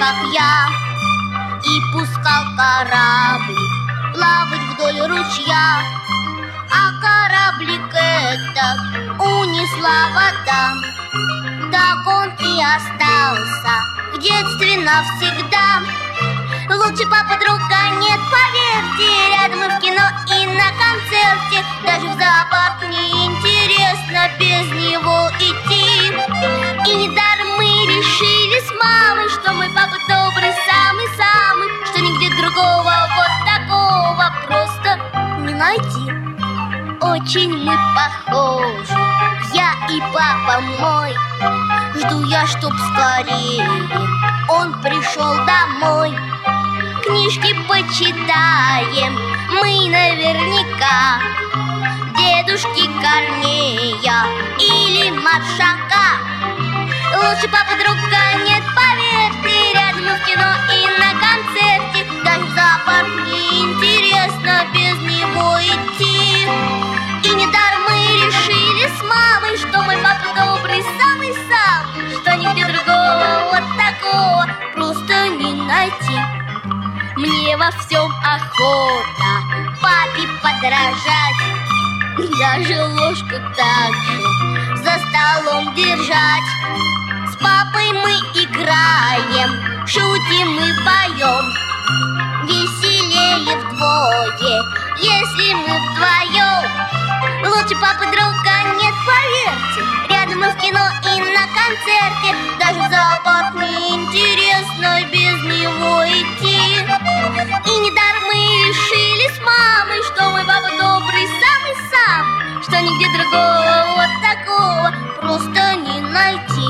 как я, и пускал кораблик плавать вдоль ручья. А кораблик этот унесла вода, так он и остался в детстве навсегда. Лучше папа друга нет, поверьте, рядом и в кино, и на концерте. Даже в зоопарк неинтересно без него идти. И недаром мы решили с мамой, что мой папа добрый, самый-самый, что нигде другого вот такого просто не найти. Очень мы похожи, я и папа мой. Жду я, чтоб скорее он пришел домой. Книжки почитаем мы наверняка, дедушки Корнея или Маршака. Лучше папа друга нет, поверьте, рядом и в кино, и на концерте. Даже в зоопарк неинтересно без него идти. И недаром мы решили с мамой, что мой папа добрый, самый-самый, что нигде другого вот такого просто не найти. Мне во всем охота папе подражать, даже ложку так же за столом держать. С папой мы играем, шутим и поем, веселее вдвое, если мы вдвоем. Лучше папы друга нет, поверьте, рядом и в кино, и на концерте. Даже в зоопарк неинтересно без него идти. И недаром мы решили с мамой, что мой папа добрый, самый-самый, что нигде другого вот такого просто не найти.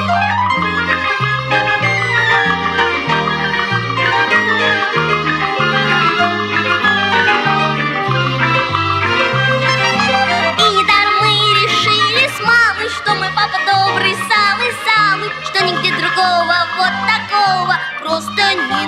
Что мой папа добрый, самый-самый, что нигде другого вот такого просто не